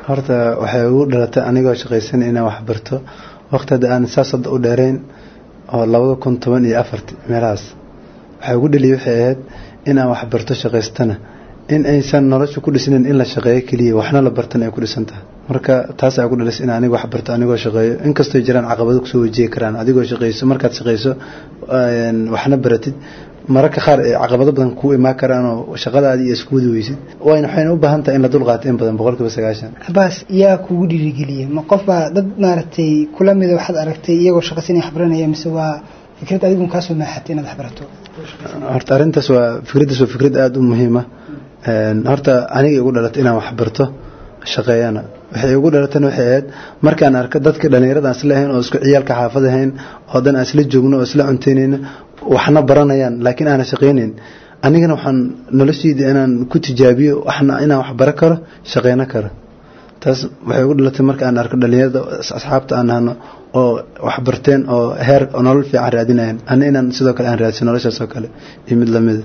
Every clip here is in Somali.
horta waxay ugu dhalatay anigoo shaqaysan inaan wax barto waqtiga aan siyaasad u dheerayn oo 2014 meelahaas waxay ugu dhaliyay waxay ahayd inaan wax barto shaqaystana in aysan nolosha ku dhisnayn in la shaqeeyo kaliya waxna la bartan ay ku dhisantahay marka taas ay ugu dhalisay in aniga wax barto anigoo shaqeeyo inkastoo jiraan caqabado ku soo wajihi karaan adigoo shaqeyso markaad shaqeyso waxna baratid mararka qaar caqabado badan ku imaan karaan oo shaqadaadii isku wadi weysid waxayna u baahan tahay in la dul qaato in badan 90% bas yaa kugu dhiirigeliyay ma qof baa dad maaragtay kula mid waxaad aragtay iyagoo shaqaysan wax baranaya mise waa fikrad adigu ka soo maaxatay inaad wax barato horta arintaas waa fikrad aad u muhiim ah horta aniga ugu dhalatay inaan wax barto shaqeeyana waxay ugu dhalatay waxay ahayd markaan arko dadka dhalinyarada islahayn oo isku ciyaalka xaafadahayn oo dan isla joogno oo isla cunteynayna waxna baranayaan laakiin aan shaqeynin anigana waxaan noloshayda inaan ku tijaabiyo waxna inaan wax baran karo shaqeeyna karo taas waxay ugu dhalatay markaan arko dhalinyarada asxaabta aan ahno oo wax barteen oo heer nolol fiican raadinayaan inaan sidoo kale aan raadsan noloshaas oo kale iyo mid lamid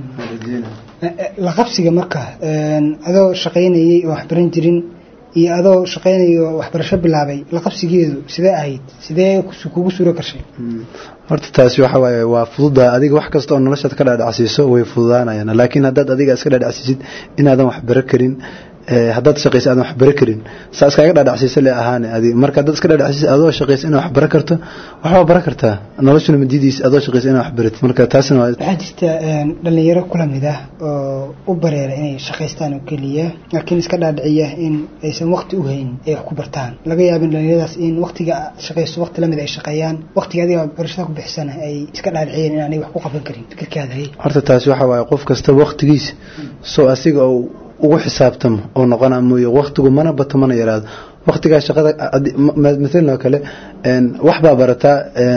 la qabsiga marka adoo shaqeynayay oo wax baran jirin iyo adoo shaqeynayo waxbarasho bilaabay la qabsigeedu sidee ahayd sidee kugu suuro gashay horta taasi waxa waaye waa fududa adiga wax kasta oo noloshaada ka dhaadhacsiiso way fududaanayaan laakiin haddaad adiga iska dhaadhacsiisid inaadan wax baran karin haddaad shaqeyso aadan wax baran karin saa iskaga dhaadhacsiiso le ahaan adiga marka haddaad iska dhaadhacsiisid adoo shaqeyso inaad wax baran karto waxba baran kartaa noloshuna madidiisa adoo shaqeyso inaad wax baratid marka taasina waa waxaa jirta dhalinyaro kula mid ah oo u bareera inay shaqaystaan oo keliya laakiin iska dhaadhiciya in aysan waqti u hayn ay wax ku bartaan laga yaabo in dhalinyaradaas in waqtiga shaqeyso waqti lamid ay shaqeeyaan waqtiga adiga barashada ku bixisana ay iska dhaadhiciyeen inaanay wax ku qaban karin fikirkaada hay horta taasi waxa waaye qof kasta waqtigiisa soo asiga oo ugu xisaabtamo oo noqon mooyo waqtigu mana bato mana yaraado waqtiga shaqada midna kale wax baa barata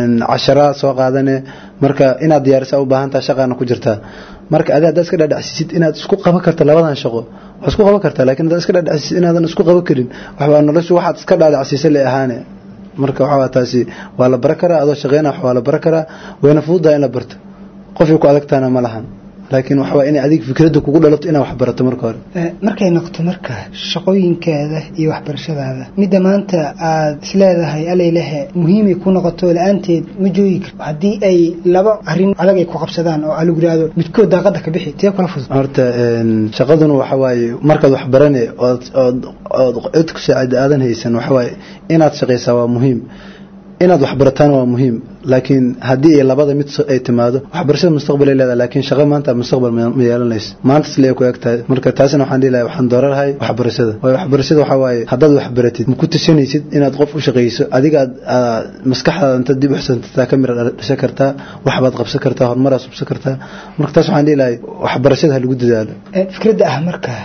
10 soo qaadane marka inaad diyaarisa u baahan tahay shaqana ku jirta marka aad iska dhaadhacsisid inaad isku qaban karto labadan shaqo wax isku qaban kartaa laakiin aad iska dhaadhacsisid inaadan isku qaban karin waxba noloshu waxaad iska dhaadhacsiisay le ahaane marka waxa taasi waa la baran karaa adoo shaqeynaa wax waa la baran karaa wayna fududahay in la barto qofku ku adagtaana ma lahan laakiin waxa waa in adiga fikrada kugu dhalato inaad wax barato marka hore markay noqoto marka shaqooyinkeeda iyo waxbarashadaada midda maanta aad isleedahay alaylaha muhiim ay ku noqoto la'aanteed ma joogi karto haddii ay laba arrin adag ay ku qabsadaan oo alu giraado midkood daaqada ka bixi tii kala fudud horta shaqaduna waxa waaye markaad wax baranay oo cid ku saacid aadan haysan waxa waaye inaad shaqeysaa waa muhiim inaad wax barataan waa muhiim laakiin hadii ay labada mid ay timaado waxbarashada mustaqbal ay leedahay laakiin shaqo maanta mustaqbal ma yeelanayso maanta isla ku egtahay marka taasina waxaan dhilahay waxaan doorahay waxbarashada waxa waaye haddaad wax baratid ma ku tashanaysid inaad qof u shaqeyso adiga maskaxdaada inta dib u xisantay ka mira dhashay kartaa wax baad qabsan kartaa horumar aad subsan kartaa marka taas waxaan dhilahay waxbarashada lagu dadaalo fikradda ah marka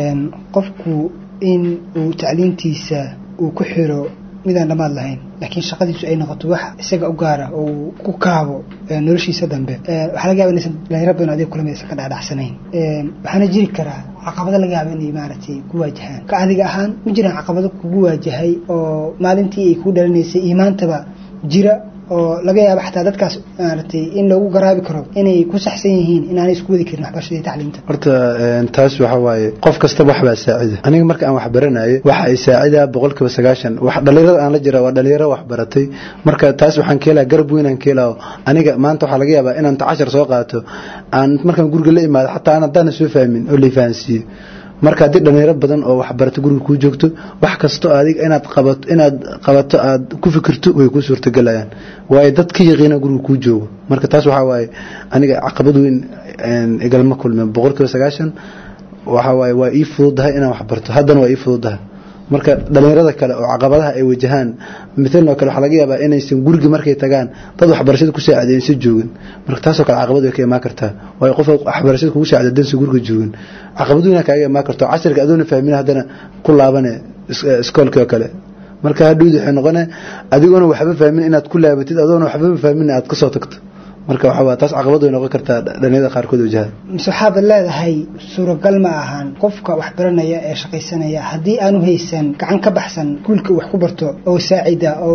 qofku in uu tacliintiisa uu ku xiro midaan dhamaad lahayn laakiin shaqadiisu ay noqoto wax isaga u gaara oo ku kaabo noloshiisa dambe waxa laga yaabaa in dhalinyaro badan adiga kula midaysan ka dhaadhacsanayn waxaana jiri karaa caqabado laga yaabo inay maaragtay ku waajahaan ka adiga ahaan ma jiraan caqabado kugu waajahay oo maalintii ay ku dhalinaysay iyo maantaba jira oo laga yaabo xataa dadkaas maaragtay in lagu garaabi karo inay ku saxsan yihiin in aanay isku wadi karin waxbarashada iyo tacliinta horta taas waxa waaye qof kasta wax baa saacida aniga marka aan wax baranayo waxa ay saacida 90% wax dhalinyarada aan la jira waa dhalinyaro wax baratay marka taas waxaan ka helaa garab weyn aan ka helaa aniga maanta waxa laga yaabaa inaan 10 soo qaato aan markaan guriga la imaado xataa aan hadaan soo fahmin oo liifaansiyo marka hadii dhalinyaro badan oo wax barata guriga ku joogto wax kasto adiga inaad qabato aad ku fikirto way ku suurtagelayaan way dadka yaqiina guriga ku joogo marka taas waxa waaye aniga caqabad weyn igalma kulmeen 90% waxa waaye waa ii fududahay inaan wax barto haddana waa ii fududahay marka dhalinyarada kale oo caqabadaha ay wajahaan midna kale waxa laga yaabaa inaysan guriga markay tagaan dad waxbarashada ku saacideyn si joogin marka taas oo kale caqabad ay ka imaan kartaa way qof waxbarashada ku saacideyn si guriga joogin caqabaduna kaaga imaan karto casharka adoona fahmin hadana ku laabanay iskoolka kale marka hadhuud waxay noqonay adigoona waxba fahmin inaad ku laabatid adoona waxba fahmin aad ka soo tagto marka waxa waa taas caqabad way noqon kartaa dhalinyarada qaar kood wajahan saxaab leedahay suuragal ma ahan qofka wax baranaya ee shaqaysanaya hadii aanu haysan gacan ka baxsan kulka wax ku barto oo saacida oo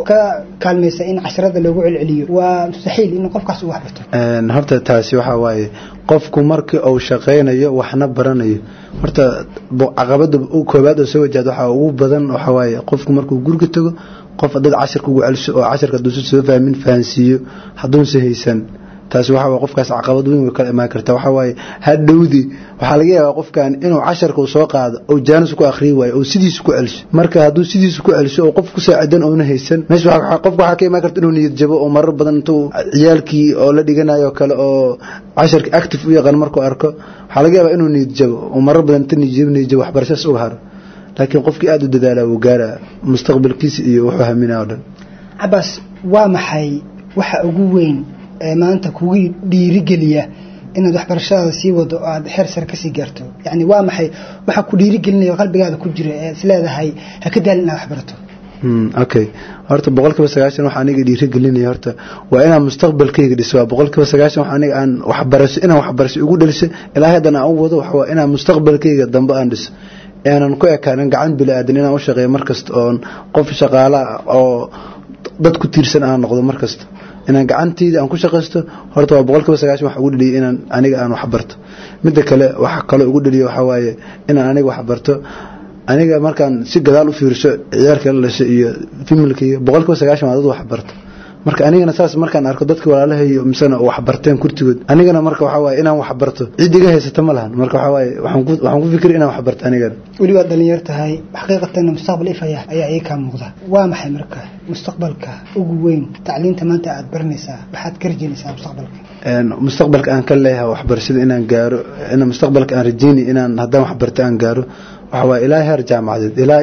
ka kaalmaysa in casharada loogu celceliyo waa mustaxiil in qofkaas uu wax barto horta taasi waxa waaye qofku markii uu shaqeynayo waxna baranayo horta caqabada koobaad oo soo wajahdo waxa ugu badan waxa waaye qofku markuu guriga tago qof dad casharka ugu celiso oo casharka duuso soo fahansiiyo haduunse haysan taasi waxa waa qofkaas caqabad weyn ka imaan karta waxa waaye hadhowdi waxa laga yaabaa qofkan inuu casharka soo qaado oo jaanis ku akhriyo waayo oo sidiisa ku celiso marka haduu sidiisa ku celiso oo qof ku saacidan oo haysan meesha qofka waxa ka imaan karta inuu niyad jabo oo marar badan intuu ciyaalkii oo la dhiganayo kale oo casharka active u yaqaan markuu arko waxa laga yaabaa inuu niyad jabo oo marar badan niyad jabo waxbarashadaas uga haro laakiin qofkii aad u dadaala uu gaara mustaqbalkiisa iyo wuxuu haminaa oo dhan Abbas waa maxay waxa ugu weyn maanta kugu dhiirigeliya inaad waxbarashada sii wado oo aad heer sare ka sii gaarto yani waa maxay waxa ku dhiirigelinaya qalbigaada ku jira ee isleedahay ha ka daalin inaad wax barato okay horta 90% waxa aniga dhiirigelinaya horta waa inaan mustaqbalkayga dhiso 90% waxa aniga aan waxbarasho ugu dhaliso ilaa haddana aan wado waxa waa inaan mustaqbalkayga dambe aan dhiso aanan ku ekaanin gacan bilaadan inaan u shaqeeyo markasta oo qof shaqaale oo dad ku tiirsan aan noqdo markasta inaan gacantayda aan ku shaqeysto horta waa 90% wax ugu dhaliyo inaan aniga aan wax barto midda kale waxa kale ugu dhaliyo waxa waaye inaan aniga wax barto aniga markaan si gadaal u fiirso ciyaalka la dhashay iyo familkayga 90% waa dad wax barto marka anigana saas markaan arko dadka walaalahay iyo misana wax barteen kurtigood anigana marka waxa waaye inaan wax barto ciidiga haysata ma lahan marka waxa waaye waxaan ku fikir inaan wax barto anigana wali waa dhalinyar tahay xaqiiqatan mustaqbal ifaya ayaa ay ka muuqda waa maxay marka mustaqbalka ugu weyn tacliinta maanta aad baranaysaa waxaad ka rajaynaysaa mustaqbalka aan ka leeyahay waxbarashada inaan gaaro in mustaqbalka aan rajaynay inaan haddaan wax barto aan gaaro waxa waaye ilaa heer jaamacadeed ilaa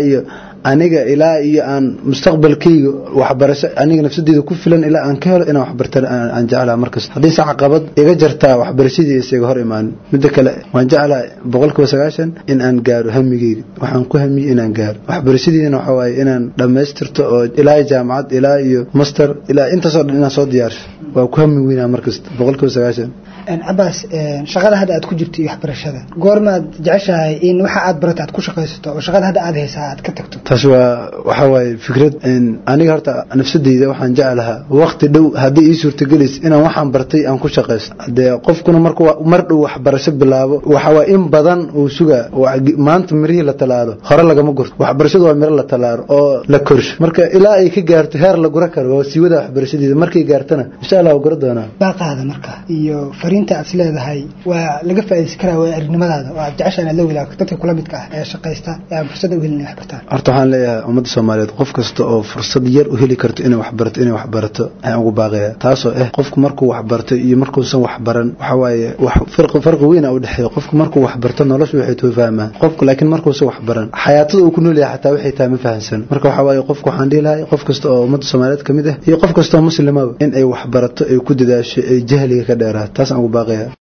iyo aan mustaqbalkayga waxbarasho aniga nafsadeyda ku filan ilaa aan ka helo inaan waxbarto aan jeclaa markaas haddii si caqabad iga jartaa waxbarashadii isaga hor imaan midda kale waan jeclaa 90% in aan gaaro hamigeyga waxaan ku hamiyay inaan gaaro waxbarashadeena waxa waaye inaan dhamaystirto oo ilaa jaamacad ilaa iyo master ilaa intaas oo dhan inaan soo diyaarsho waa ku hami weynaa markaas 90% Abbas shaqada hadda aad ku jirto waxbarashada goormaad jeceshahay in waxa aad barato aad ku shaqeysato oo shaqada hadda aad haysaa aad ka tagto taas waxa waaye fikrad aniga horta nafsadeyda waxaan jecelahay waqti dhow hadii ii suurtagelis inaan waxaan bartay aan ku shaqeysto hadee qofkuna mar dhow waxbarasho bilaabo waxa waa in badan uu suga maanta mirihii la talaalo hore lagama gurto waxbarashadu waa miro la talaalo oo la korsho marka ilaa ay ka gaarto heer la gura karo waa siiwada waxbarashadeeda markay gaartana insha Allah gura doonaa baaqaada marka iyo fariinta aad leedahay waa laga faa'iideysan karaa waa arrimadaada oo aad jeceshahay la wadaagto dadka kula midka ah ee shaqeysta ee fursad u helin wax bartaan horta waxaan leeyahay ummadda Soomaaliyeed qof kasta oo fursad yar u heli karto inay wax barato ayaan ugu baaqayaa taasoo qofku markuu wax barto iyo markuu san wax baran waxa waaye wax farqi weyn u dhaxeeyo qofku markuu wax barto noloshu waxay too fahmaa qofku laakiin markuu san wax baran xayaatada uu ku nool yahay xataa waxay tahay ma fahansan marka waxa waaye qofku waxaan dhilahay qof kasta oo ummadda Soomaaliyeed kamid ah iyo qof kasta oo muslimaba in ay wax barato ay ku dadaasho ay jahliga ka dheeraato taas aan ugu baaqayaa